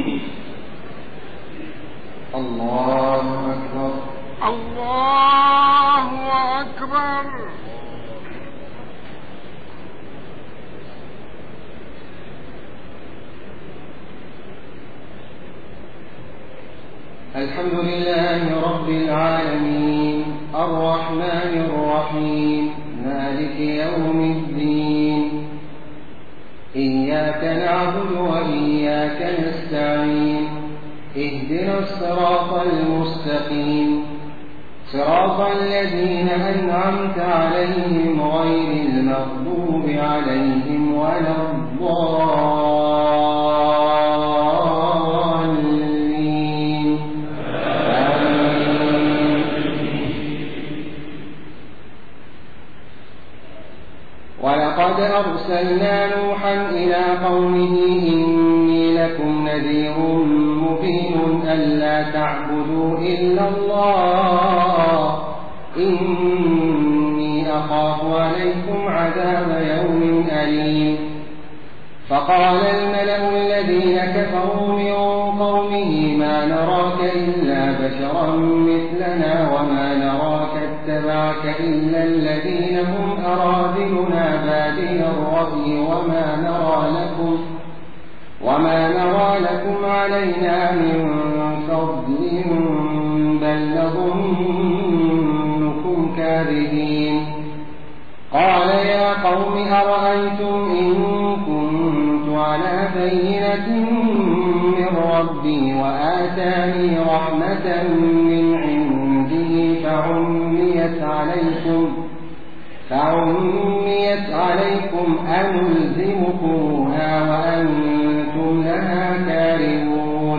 الله أكبر. الله أكبر. الحمد لله رب العالمين الرحمن الرحيم مالك يوم الدين إياك نعبد وإياك نستعين اهدنا الصراط المستقيم صراط الذين أنعمت عليهم غير المغضوب عليهم ولا الضالين. ولقد أرسلنا نوحا إلى قومه إني لكم نذير مبين ألا تعبدوا إلا الله إني أخاف عليكم عذاب يوم أليم. فقال الملأ الذين كفروا من قومه ما نراك إلا بشرا مثلنا وما نراك اتبعك إلا الذين هم أراذلنا بادي الرأي وما نرى لكم علينا من فضل بل نظنكم كاذبين. قال يا قوم أرأيتم إن كنت على بينة من ربي وآتاني رحمة من عنده فعميت عليكم أنلزمكموها وأنتم لها كارهون.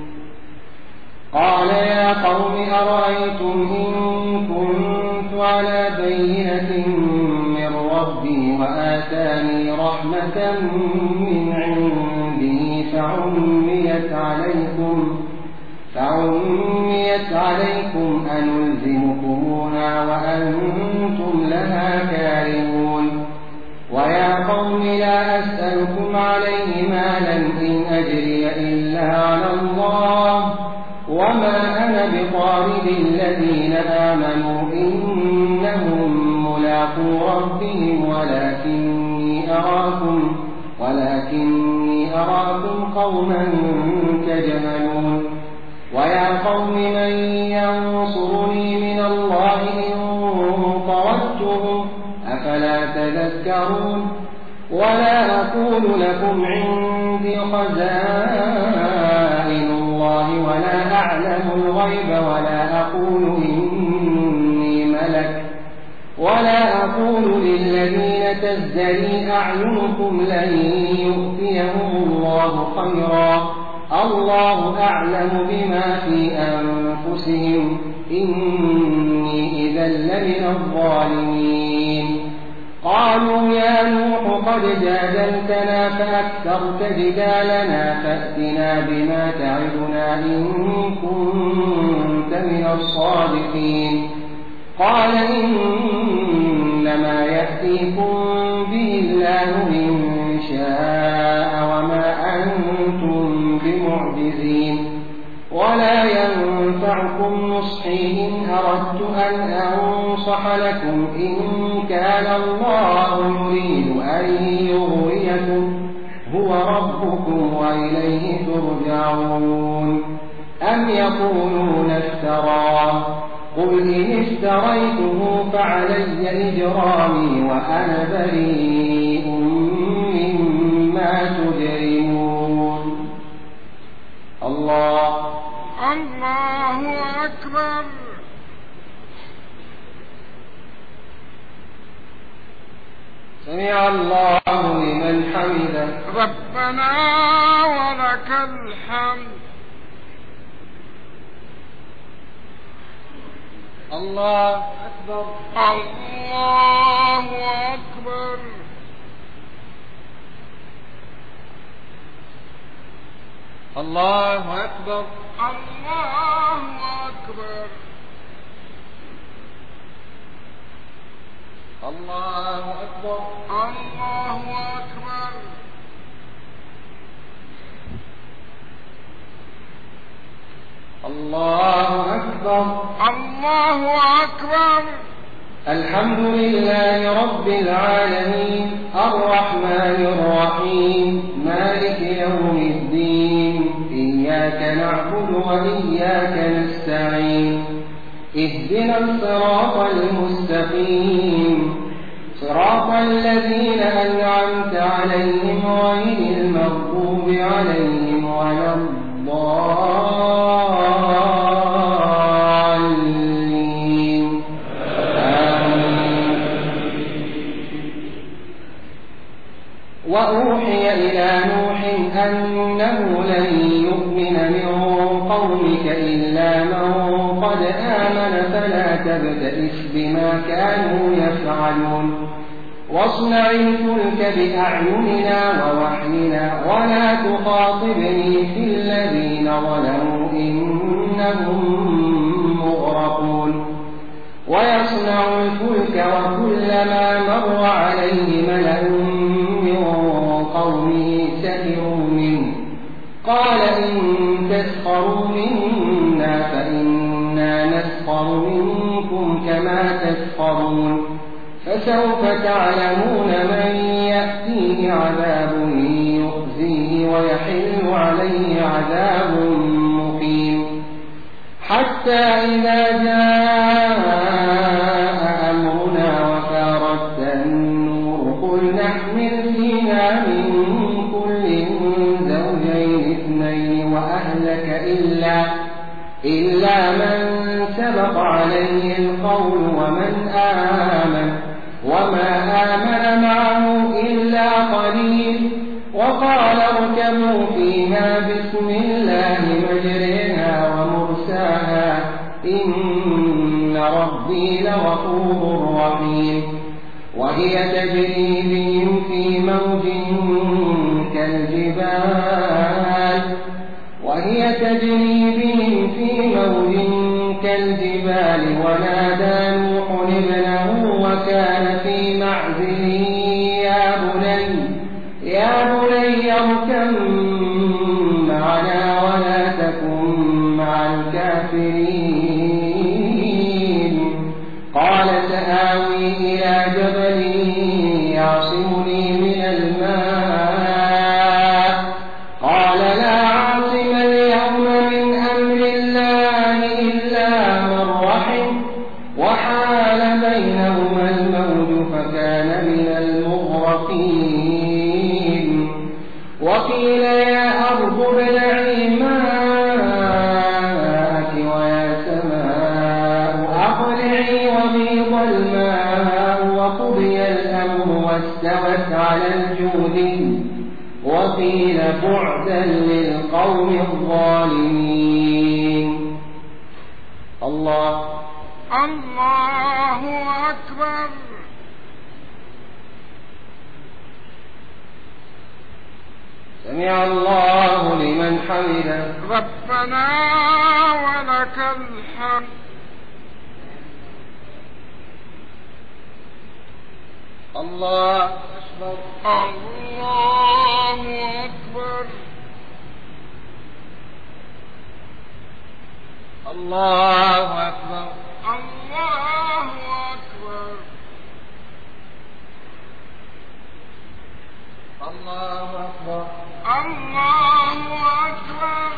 قال يا قوم أرأيتم إن كنت على بينة من ربي وآتاني رحمة من عنده فعميت عليكم أنلزمكموها وأنتم لها كارهون. ويا قوم لا أسألكم عليه مالا إن أجري إلا على الله وما أنا بطارد الذين آمنوا إنهم ملاقو ربهم ولكني أراكم قوما تجهلون. ويا قوم من ينصرني من الله إن طردتهم أفلا تذكرون. ولا أقول لكم عندي خزائن الله ولا أعلم الغيب ولا أقول للذين تزدري أعينكم لن يؤتيهم الله خيرا الله أعلم بما في أنفسهم إني إذا لمن الظالمين. قالوا يا نوح قد جادلتنا فأكثرت جدالنا فأتنا بما تعدنا إن كنت من الصادقين. قال إنما يأتيكم به الله إن شاء وما أنتم بمعجزين ولا ينفعكم نصحي إن أردت أن أنصح لكم إن كان الله يريد أن يغويكم هو ربكم وإليه ترجعون. أم يقولون افتراه قل إن افتريته فعلي إجرامي وأنا بريء مما تجرمون. الله أكبر. سمع الله لمن حمده. ربنا ولك الحمد. الله أكبر. الله أكبر. الله أكبر. الله أكبر. الله أكبر. الله أكبر. الله أكبر. الله أكبر. الحمد لله رب العالمين الرحمن الرحيم مالك يوم الدين إياك نعبد وإياك نستعين اهدنا الصراط المستقيم صراط الذين أنعمت عليهم غير المغضوب عليهم ولا الضالين وأوحي إلى نوح أنه لن يؤمن من قومك إلا من قد آمن فلا تبتئس بما كانوا يفعلون واصنع الفلك بأعيننا ووحينا ولا تخاطبني في الذين ظلموا إنهم مغرقون ويصنع الفلك وكلما مر عليه ملأ من قومه سخروا منه قال إن تسخروا منا فإنا نسخر منكم كما تسخرون فسوف تعلمون من يأتيه عذاب يخزيه ويحل عليه عذاب مقيم حتى إذا جاء أمرنا وفارت النور قل نحمل فيها من كل زوجين اثنين وأهلك إلا من سبق عليه القول ومن آمن وما آمن معه إلا قليل وقال اركبوا فيها بسم الله مجريها ومرساها إن ربي لغفور رحيم وهي تجري بهم في موج كالجبال ونادى نوح ابنه وكان في معزل يا بني اركب معنا ولا تكن مع الكافرين قال سآوي إلى جبل يعصمني من الماء قال لا عاصم اليوم من أمر الله إلا من رحم وحال بينهما الموج فكان من المغرقين وقيل يا أرض ابلعي ماءك ويا سماء أقلعي وغيض الماء وقضي الأمر واستوت على الجودي وقيل بعدا للقوم الظالمين. الله أكبر. سمع الله لمن حمده ربنا ولك الحمد. الله أكبر. الله أكبر. الله أكبر. الله أكبر. الله أكبر. الله أكبر.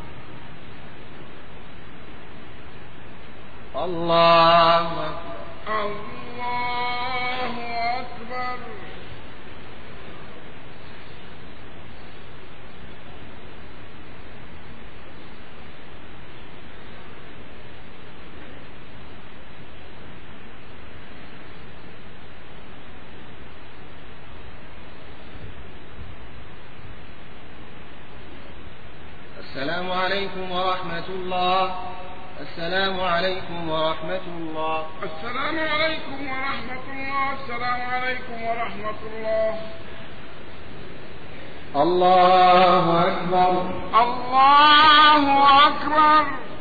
الله أكبر. الله أكبر. السلام عليكم ورحمة الله. السلام عليكم ورحمة الله. السلام عليكم ورحمة الله. السلام عليكم ورحمة الله. الله أكبر. الله أكبر.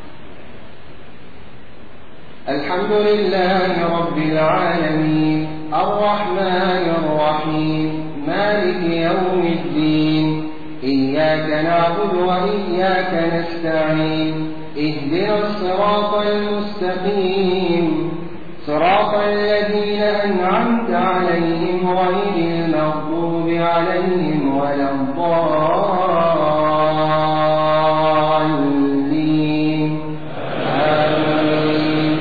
الحمد لله رب العالمين الرحمن الرحيم مالك يوم الدين إياك إياك نعبد وإياك نستعين اهدنا الصراط المستقيم صراط الذين أنعمت عليهم غير المغضوب عليهم ولا الضالين آمين.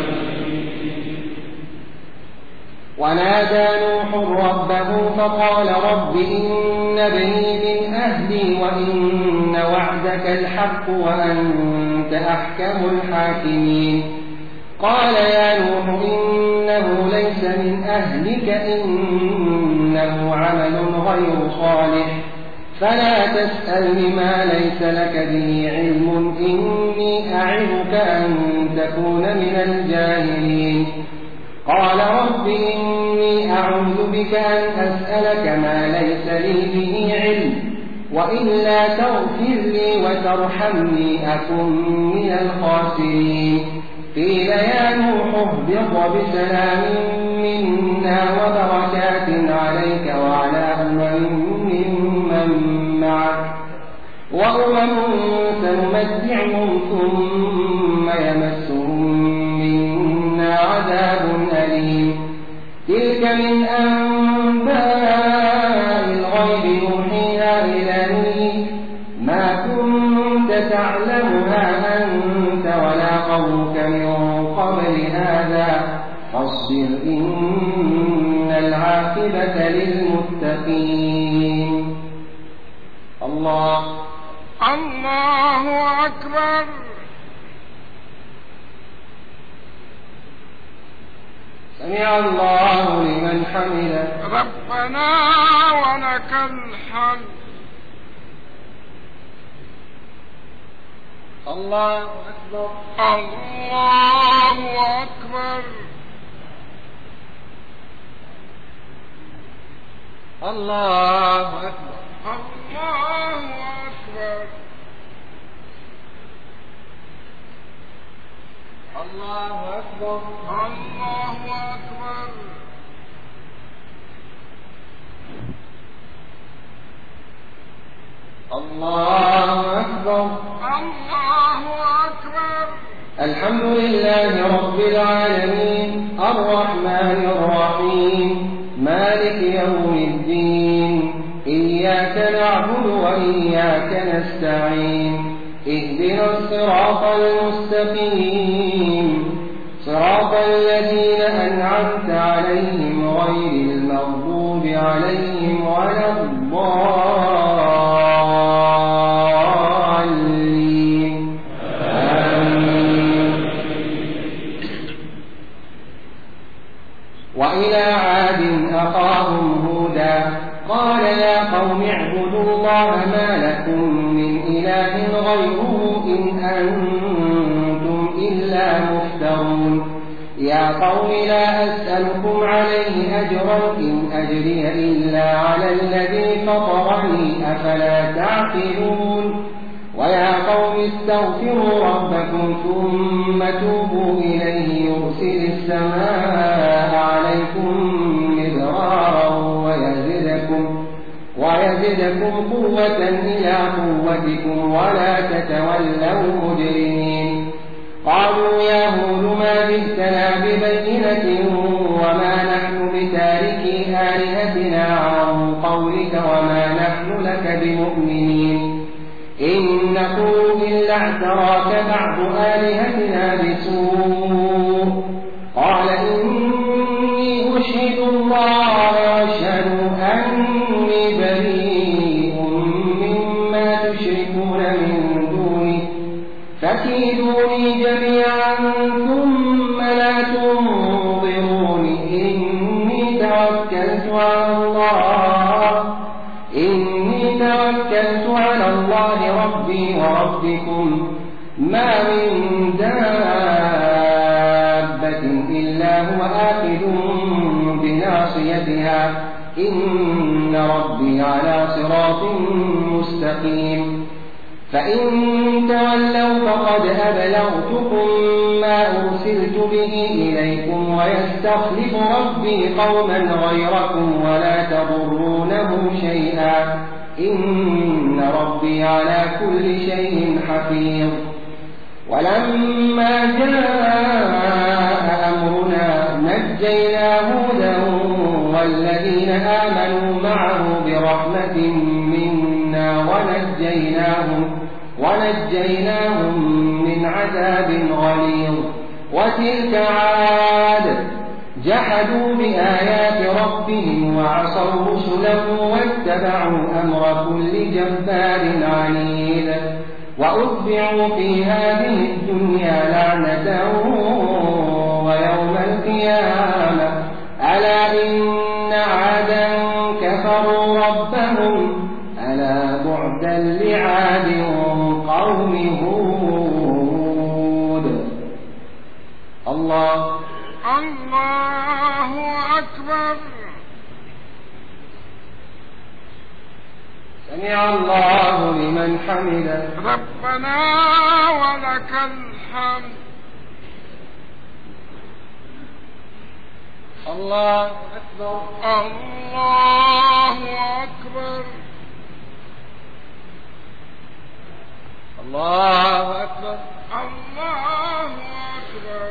ونادى نوح ربه فقال رب إن ابني من أهلي وإن وعدك الحق وأنت أحكم الحاكمين قال يا نوح إنه ليس من أهلك إنه عمل غير صالح فلا تسألني ما ليس لك به علم إني أعظك أن تكون من الجاهلين قال رب إني أعوذ بك أن أسألك ما ليس لي به علم وإلا تغفر لي وترحمني أكن من الخاسرين قيل يا نوح اهبط بسلام منا وبركات عليك وعلى ممن معك وأمم سنمتعهم ثم يمسهم منا عذاب أليم تلك من أنباء الغيب نوحيها إليك ما كنت تعلمها أنت ولا قومك من قبل هذا فاصبر إن العاقبة للمتقين الله أكبر. سمع الله لمن حمده ربنا ولك الحمد. الله أكبر. الله أكبر. الله أكبر. الله أكبر. الله أكبر. الله أكبر. الله أكبر. الله أكبر. الحمد لله رب العالمين الرحمن الرحيم مالك يوم الدين إياك نعبد وإياك نستعين اهدنا الصراط المستقيم صراط الذين أنعمت عليهم غير المغضوب عليهم ولا الضالين آمين. وإلى عاد أخاهم هودا قال يا قوم اعبدوا الله ما لكم من إله غيره إن أنتم إلا مفترون يا قوم لا أسألكم عليه أجرا إن أجري إلا على الذي فطرني أفلا تعقلون ويا قوم استغفروا ربكم ثم توبوا إليه يرسل السماء عليكم مدرارا ويزدكم قوة إلى قوتكم ولا تتولوا مجرمين قالوا يا هود ما جئتنا ببينة وما نحن بتاركي آلهتنا عن قولك وما نحن لك بمؤمنين إن نقول إلا اعتراك بعض آلهتنا بسوء قال إني أشهد الله وأشهد أني بريء مما تشركون من دونه فكيدوني جميعا ثم لا تنظرون إني توكلت على الله ربي وربكم ما من دابة إلا هو آخذ بناصيتها إن ربي على صراط مستقيم فإن تولوا فقد أبلغتكم ما أرسلت به إليكم ويستخلف ربي قوما غيركم ولا تضرونه شيئا إن ربي على كل شيء حفيظ. ولما جاء أمرنا نجينا هودا والذين آمنوا معه برحمة منا ونجيناهم من عذاب غليظ. وتلك عاد جحدوا بآيات ربهم وعصوا رسله واتبعوا أمر كل جبار عنيد. وأتبعوا في هذه الدنيا لعنة ويوم القيامة ألا إن عادا كفروا ربهم ألا بعدا لعاد قوم هود. الله أكبر. سمع الله لمن حمده. ربنا ولك الحمد. الله أكبر. الله أكبر. الله أكبر. الله أكبر.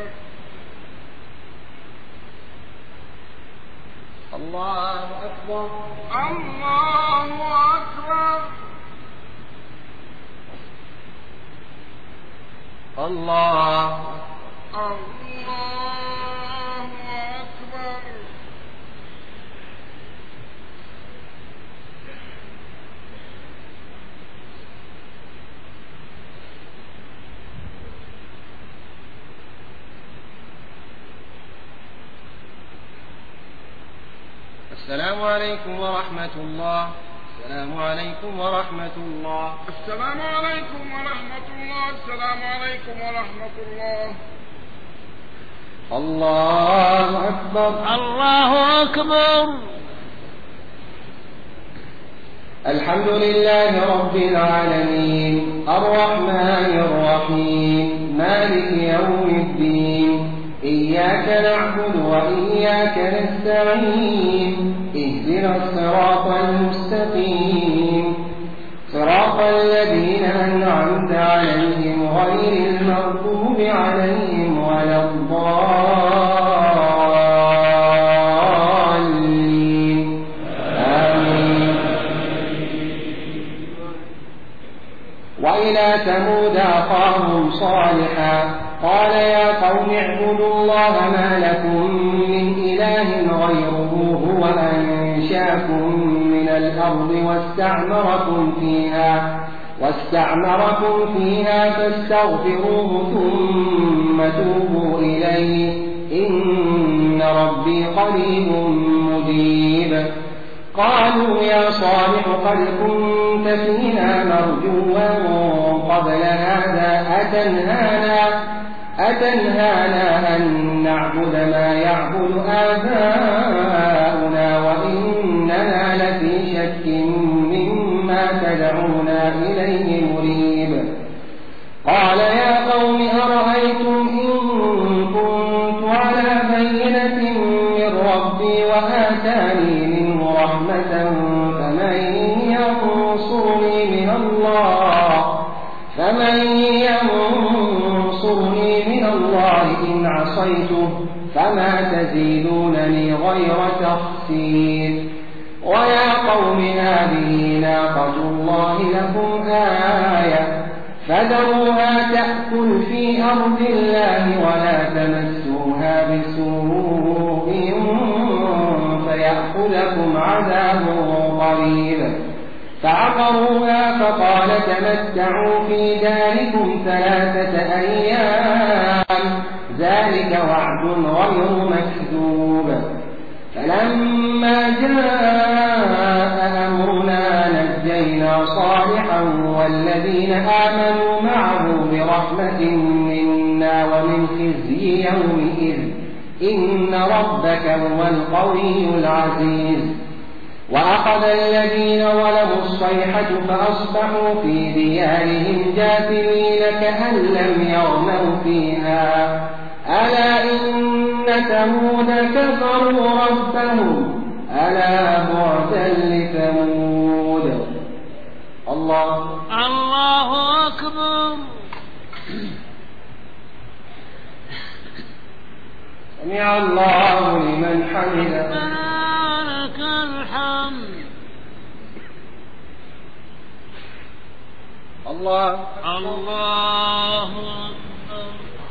الله أكبر. الله أكبر. الله أكبر. السلام عليكم ورحمة الله. السلام عليكم ورحمة الله. السلام عليكم ورحمة الله. السلام عليكم ورحمة الله. الله أكبر. الله أكبر. الحمد لله رب العالمين الرحمن الرحيم مالك يوم الدين إياك نعبد وإياك نستعين اهدنا الصراط المستقيم صراط الذين أنعمت عليهم غير المغضوب عليهم ولا الضالين آمين. وإلى ثمود أخاهم صالحا قال يا قوم اعبدوا الله ما لكم من إله غيره هو أنشأكم من الأرض واستعمركم فيها فاستغفروه ثم توبوا إليه إن ربي قريب مجيب. قالوا يا صالح قد كنت فينا مرجوا قبل هذا أتنهانا أن نعبد ما يعبد آباؤنا وإننا لفي شك مما تدعونا إليه مريب. قال يا قوم أرأيتم إن كنت على بينة من ربي وآتاني منه رحمة فمن ينصرني من الله إن عصيته فما تزيدونني غير تخسير. ويا قوم هذه ناقة الله لكم آية فذروها تأكل في أرض الله ولا تمسوها بسوء فيأخذكم عذاب قريب. فعقروها فقال تمتعوا في داركم 3 أيام ذلك وعد غير مكذوب. فلما جاء أمرنا نجينا صالحا والذين آمنوا معه برحمة منا ومن خزي يومئذ إن ربك هو القوي العزيز. وأخذ الذين ظلموا الصيحة فأصبحوا في ديارهم جاثمين كأن لم يغنوا فيها ألا إن ثمود كفروا ربهم ألا بعدا لثمود. الله أكبر. سمع الله لمن حمده. لك الحمد. الله الله أكبر.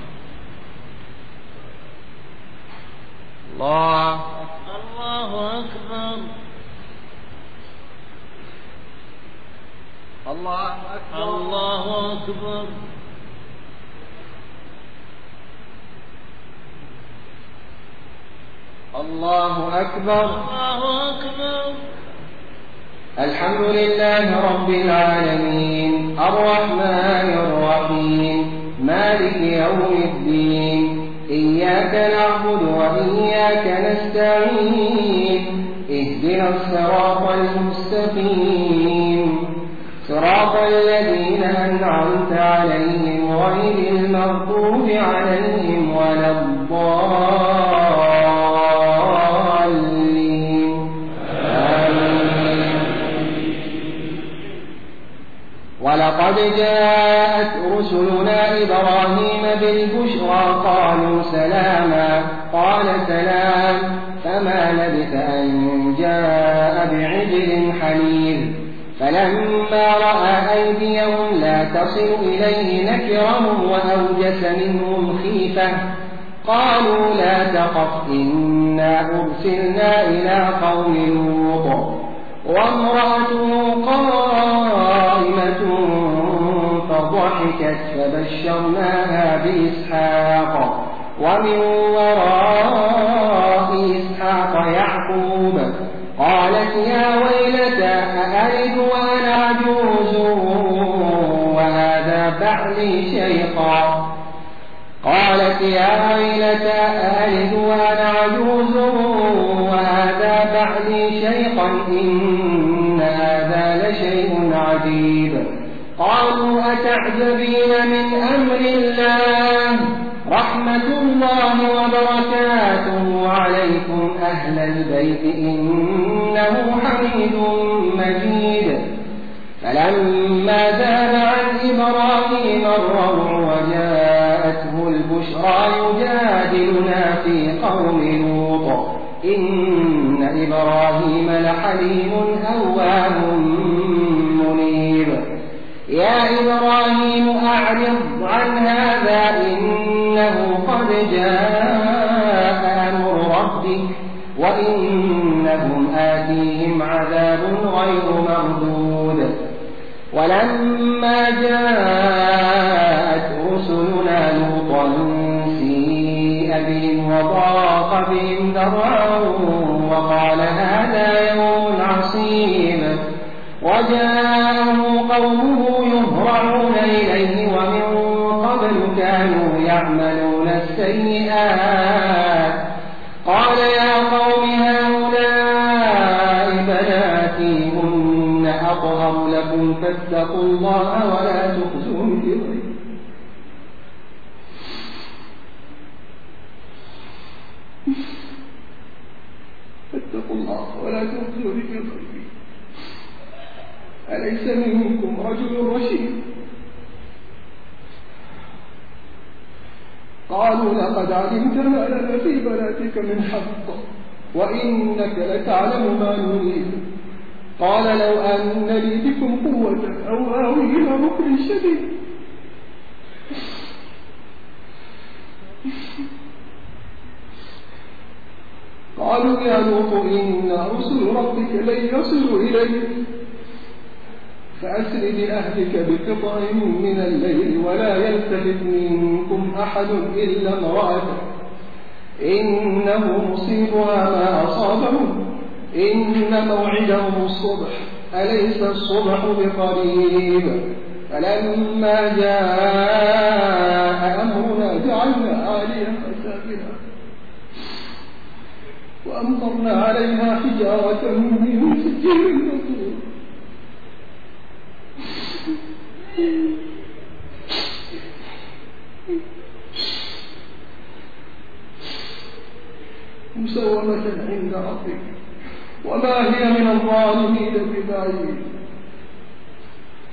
الله أكبر. الله أكبر. الله أكبر. الله أكبر. الله أكبر. الحمد لله رب العالمين الرحمن الرحيم مالك يوم الدين إياك نعبد وإياك نستعين اهدنا الصراط المستقيم صراط الذين أنعمت عليهم غير المغضوب عليهم ولا الضالين آمين. ولقد جاءت رسلنا إبراهيم بالبشرى قالوا سلاما قال سلام فما لبث أن جاء بعجل حنيذ فلما رأى أيديهم لا تصل إليه نكرهم وأوجس منهم خيفة قالوا لا تخف إنا أرسلنا إلى قوم لوط وامرأته قائمة فضحكت فبشرناها بإسحاق ومن وراء إسحاق يعقوب قالت يا ويلتى أألد وأنا عجوز وهذا بعلي شيخا قالت يا ويلتى أألد وأنا عجوز وهذا بعلي شيخا إن هذا لشيء عجيب قالوا أتعجبين من أمر الله رحمة الله وبركاته عليكم أهل البيت إنه حميد مجيد فلما ذهب عن إبراهيم الروع وجاءته البشرى يجادلنا في قوم لوط إن إبراهيم لحليم أواه منيب يا إبراهيم أعرض عن هذا إنه قد جاء أمر ربك وإنهم آتيهم عذاب غير مردود ولما جاءت رسلنا لوطا سيء بهم وضاق بهم ذرعا وقال هذا يوم عصيب وجاءه قومه يهرعون إليه ومن قبل كانوا يعملون السيئات قال يا قوم هؤلاء بناتي هن أطهر لكم فاتقوا الله ولا تخزون في ضيفي فاتقوا الله ولا تخزون في ضيفي أليس منكم رجل رشيد قالوا لقد علمت ما لنا في بناتك من حق وإنك لتعلم ما نريد قال لو أن لي بكم قوة أو آوي إلى ركن شديد قالوا يا لوط إن رسل ربك لن يصلوا إليك فأسر بأهلك بقطع من الليل ولا يلتفت منكم أحد إلا امرأتك إنه مصيبها ما أصابهم إن موعدهم الصبح أليس الصبح بقريب فلما جاء أمرنا جعلنا عاليها سافلها وأمطرنا عليها حجارة من سجيل منضود مسومة عند ربك وما هي من الظالمين ببعيد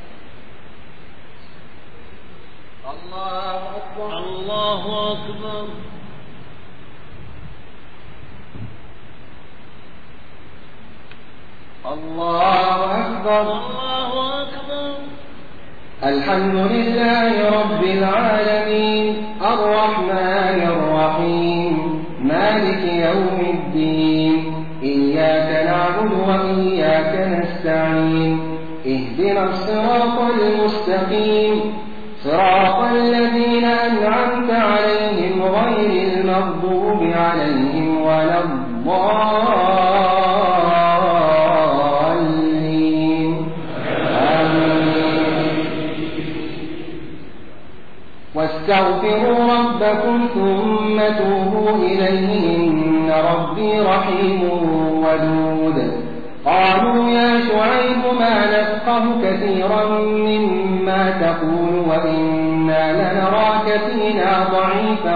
الله أكبر. الله أكبر. الله أكبر. الحمد لله رب العالمين الرحمن الرحيم مالك يوم الدين إياك نعبد وإياك نستعين اهدنا الصراط المستقيم صراط الذين أنعمت عليهم غير المغضوب عليهم ولا الضالين آمين. واستغفروا ربكم ثم توبوا إليه إن ربي رحيم ودود. قالوا يا شعيب ما نفقه كثيرا مما تقول وإنا لنراك فينا ضعيفا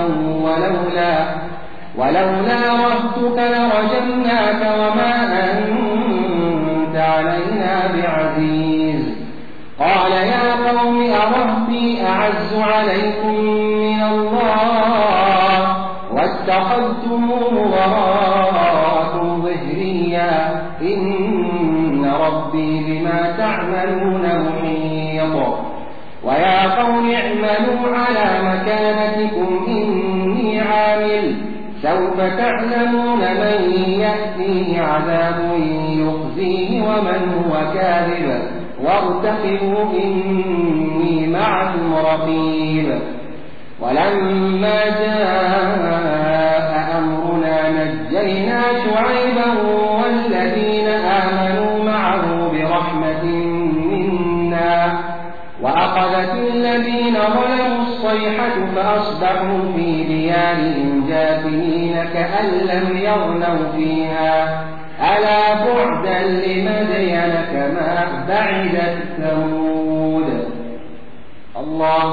ولولا رهتك لرجمناك وما أنت علينا بعزيز. قال يا قوم أرهبي أعز عليكم من الله واتخذتموه وراءكم ظهريا إن ربي بما تعملون محيط. ويا قوم اعملوا على مكانتكم إني عامل سوف تعلمون من يأتيه عذاب يخزيه ومن هو كاذب وارتقبوا إني معكم رقيب. ولما جاء أمرنا نجينا شعيبا والذين آمنوا معه برحمة منا وأخذت الذين ظلموا الصيحة فأصبحوا في ديارهم جاثمين كأن لم يغنوا فيها ألا بعدا لمدين كما بعدت ثمود. الله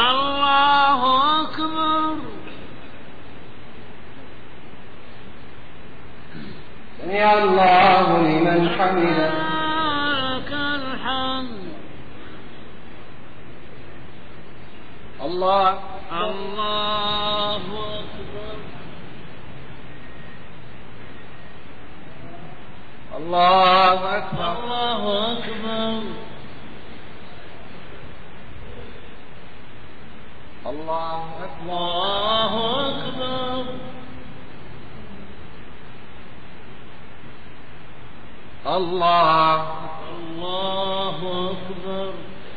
أكبر. سمع الله لمن حمده. لك الحمد. الله أكبر. الله أكبر. الله أكبر. الله أكبر. الله أكبر. الله أكبر.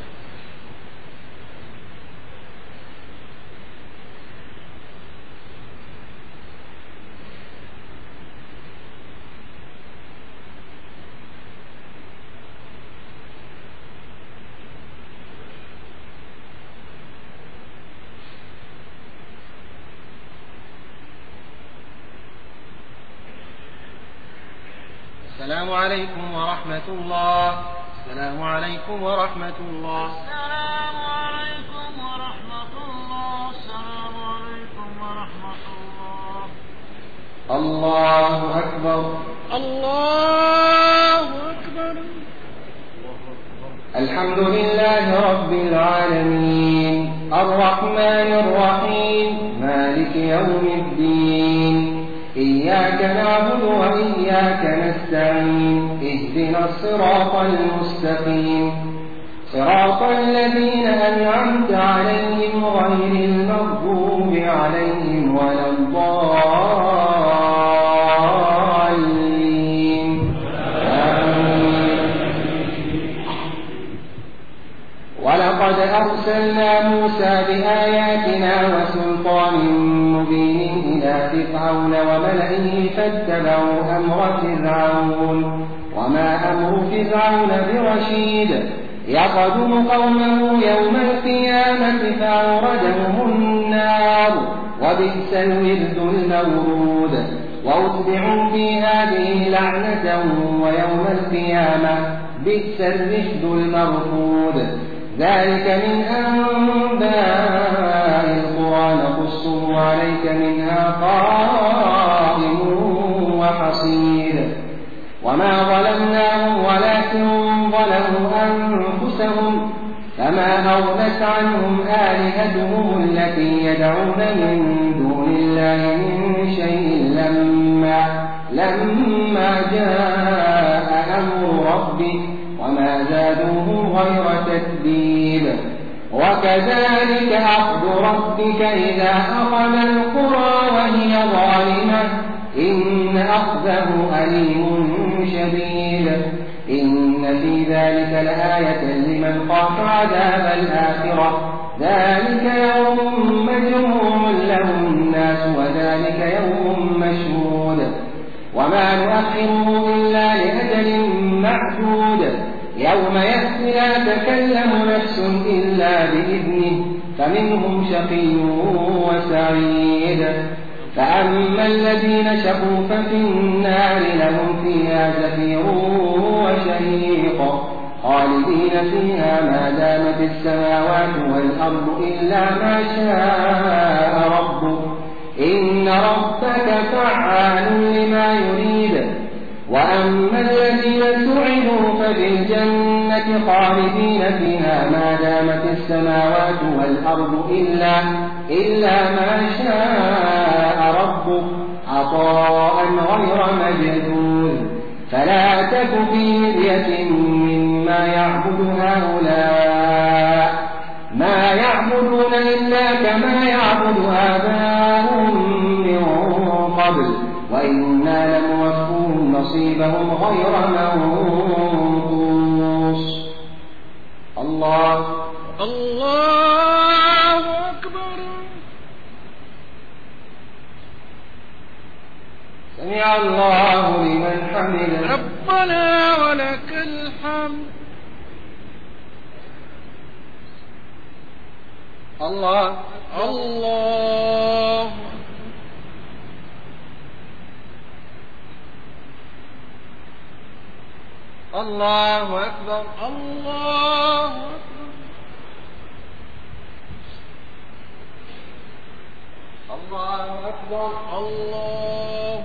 السلام عليكم ورحمة الله. السلام عليكم ورحمة الله. السلام عليكم ورحمة الله. السلام عليكم ورحمة الله. الله أكبر. الله أكبر. الحمد لله رب العالمين الرحمن الرحيم مالك يوم الدين إياك نعبد وإياك نستعين اهدنا الصراط المستقيم صراط الذين أنعمت عليهم غير المغضوب عليهم ولا الضالين آمين. ولقد أرسلنا موسى بآياتنا وسلطان مبين إلى فرعون وملئه فاتبعوا أمر فرعون وما أمر فرعون برشيد يقدم قومه يوم القيامة فأوردهم النار وبئس الورد المورود وأتبعوا في هذه لعنة ويوم القيامة بئس الرفد المرفود ذلك من أنباء القرى نقصه عليك منها قائم وحصيد وما ظلمناهم ولكن ظلموا أنفسهم فما أغنت عنهم آلهتهم التي يدعون من دون الله من شيء لما جاء أمر ربك وما زادوهم غير تتبيب. وكذلك أخذ ربك إذا أخذ القرى وهي ظالمة إن أخذه أليم شديد. إن في ذلك لآية لمن خاف عذاب الآخرة ذلك يوم مجموع له الناس وذلك يوم مشهود وما نؤخره إلا لأجل معدود يوم يأتي لا تكلم نفس إلا بإذنه فمنهم شقي وسعيد. فأما الذين شقوا ففي النار لهم فيها زفير وشهيق خالدين فيها ما دامت السماوات والأرض إلا ما شاء ربك إن ربك فعال لما يريد. وأما الذين سعدوا ففي الجنة خالدين فيها ما دامت السماوات والأرض إلا ما شاء ربك عطاء غير مجدود. فلا تك في مرية مما يعبد هؤلاء ما يعبدون إلا كما يعبد آباؤهم من قبل وإنا لموفوهم نصيبهم غير منقوص. الله أكبر. سمع الله لمن حمده ربنا ولك الحمد. الله أكبر. الله أكبر. الله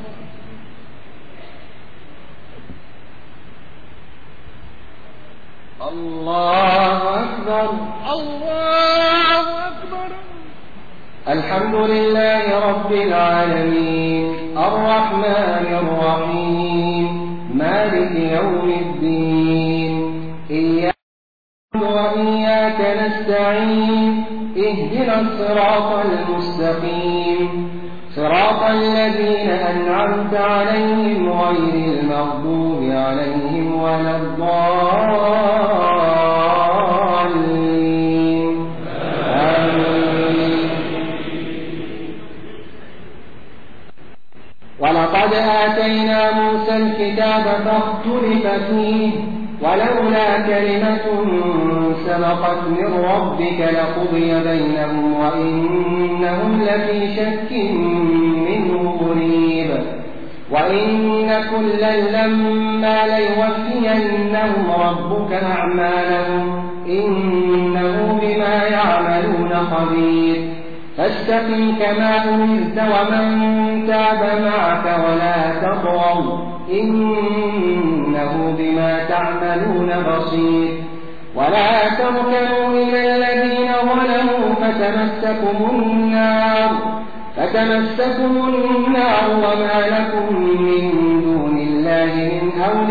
أكبر. الله أكبر. الحمد لله رب العالمين الرحمن الرحيم مالك يوم الدين إياك وإياك نستعين اهدنا الصراط المستقيم صراط الذين أنعمت عليهم غير المغضوب عليهم ولا الضالين آمين. ولقد آتينا موسى الكتاب فاختلف فيه ولولا كلمة سبقت من ربك لقضي بينهم وإنهم لفي شك منه مريب. وإن كلا لما ليوفينهم ربك أعمالهم إنه بما يعملون خبير. فاستقم كما أمرت ومن تاب معك ولا تطغوا إنه بما تعملون بصير. ولا تركنوا إلى الذين ظلموا فتمسكم النار وما لكم من دون الله من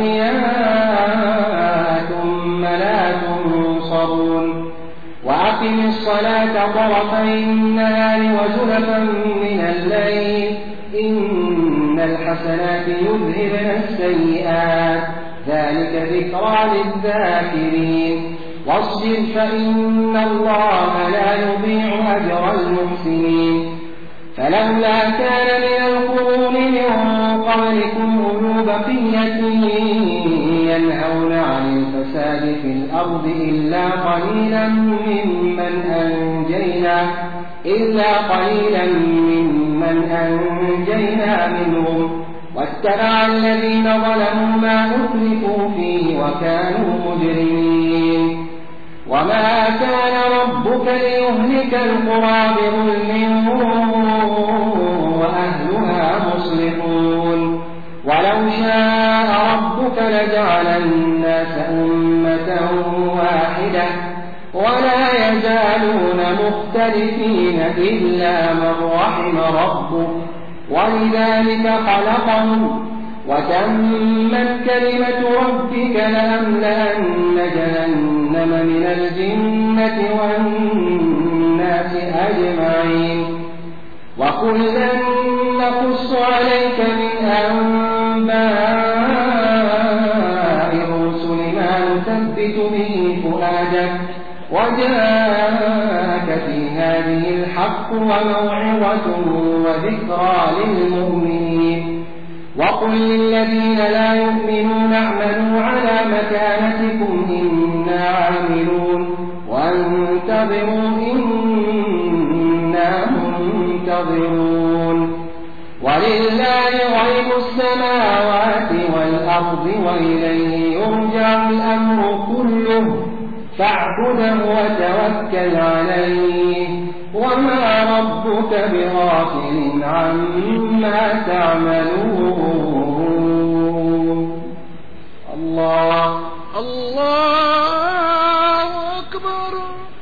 أولياء ثم لا تنصرون. وأقم الصلاة طرفي النهار وزلفا من الليل إن الحسنات يذهبن السيئات ذلك ذكرى للذاكرين. واصبر فإن الله لا يضيع أجر المحسنين. فلولا كان من القرون من قبلكم أولو بقية ينهون عن الفساد في الأرض إلا قليلا ممن أنجينا منهم واتبع الذين ظلموا ما أترفوا فيه وكانوا مجرمين. وما كان ربك ليهلك القرى بظلم وأهلها مصلحون. ولو شاء ربك لجعل الناس أمة واحدة مختلفين إلا من رحم ربك ولذلك خلقهم وتمت كلمة ربك لأملأن جهنم من الجنة والناس أجمعين وكلا نقص عليك من أنباء الرسل ما نثبت به فؤادك وجاءك في هذه الحق وموعظة وذكرى للمؤمنين وقل للذين لا يؤمنون اعملوا على مكانتكم إنا عاملون وانتظروا إنا منتظرون ولله غيب السماوات والأرض وإليه يرجع الأمر كله فاعبده وتوكل عليه وما ربك بغافل عما تعملون الله أكبر.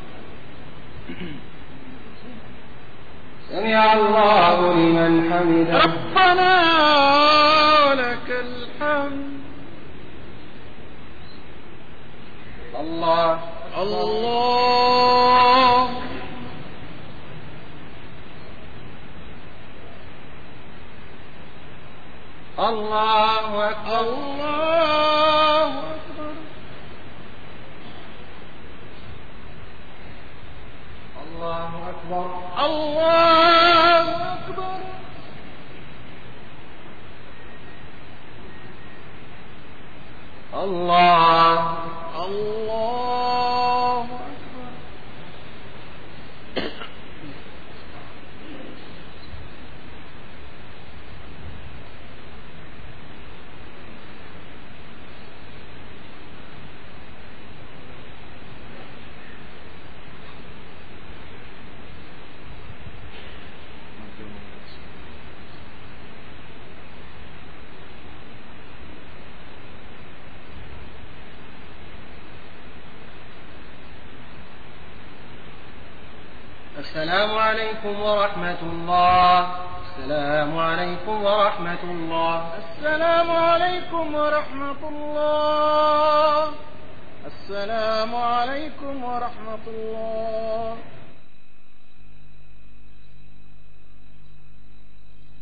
سمع الله لمن حمده ربنا ولك الحمد. الله الله الله أكبر الله أكبر. الله أكبر الله أكبر. الله الله أكبر. السلام عليكم ورحمة الله. السلام عليكم ورحمة الله. السلام عليكم ورحمة الله. السلام عليكم ورحمة الله.